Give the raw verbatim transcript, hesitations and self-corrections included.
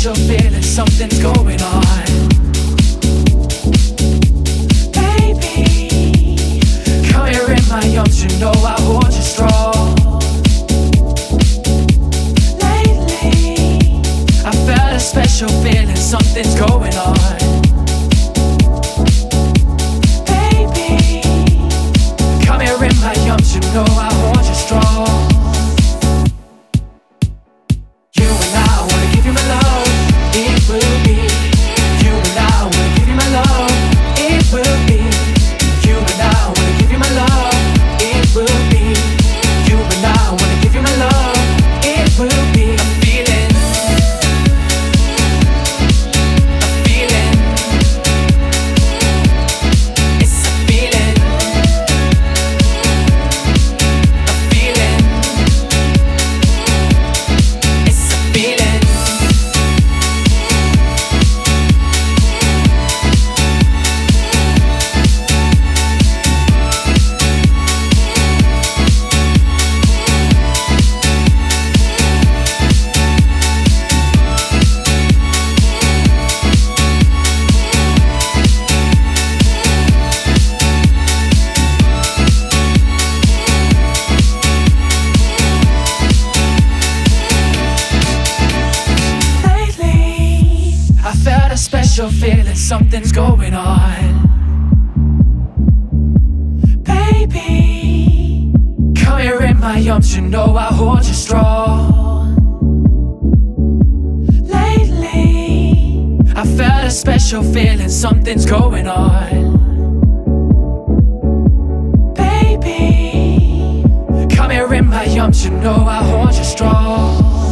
special feeling, something's going on. Baby, come here in my arms, you know I hold you strong. Lately, I felt a special feeling, something's going on. Baby, come here in my arms, you know I hold you strong. You and I wanna give you my love, it will be. You and I wanna give you my love, it will be. You and I wanna give you my love, it will be. You and I wanna give you my love, it will be. I'm feeling, I'm feeling, it's a feeling, a feeling, it's a feeling. Lately, I felt a special feeling, something's going on. Baby, come here in my arms, you know I hold you strong. Lately, I felt a special feeling, something's going on. Baby, come here in my arms, you know I hold you strong.